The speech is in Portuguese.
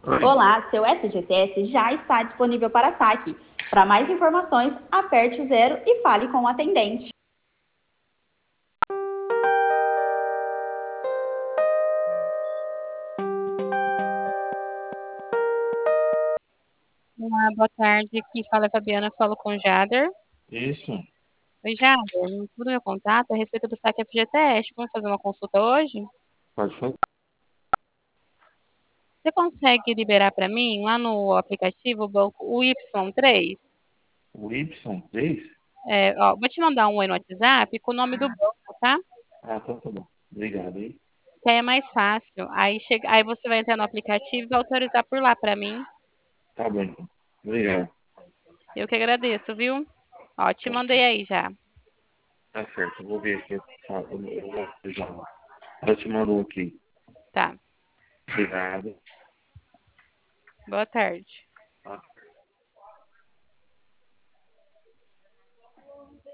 Oi. Olá, seu SGCS já está disponível para saque. Para mais informações, aperte o zero e fale com o atendente. Olá, boa tarde. Aqui fala a Fabiana, falo com o Jader. Isso, Oi, Jader. Tudo meu contato é a respeito do saque FGTS. Vamos fazer uma consulta hoje? pode falar. Você consegue liberar para mim, lá no aplicativo, o banco o Y3? O Y3? Vou te mandar um aí no WhatsApp com o nome do banco, tá? Ah, então tá bom. Obrigado, hein? Que aí é mais fácil. Aí você vai entrar no aplicativo e vai autorizar por lá para mim. Tá bom, então. Obrigado. Eu que agradeço, viu? Ó, te mandei aí já. Tá certo, eu vou ver aqui. Eu vou já. Eu te mando um aqui. Tá. Obrigado. Boa tarde.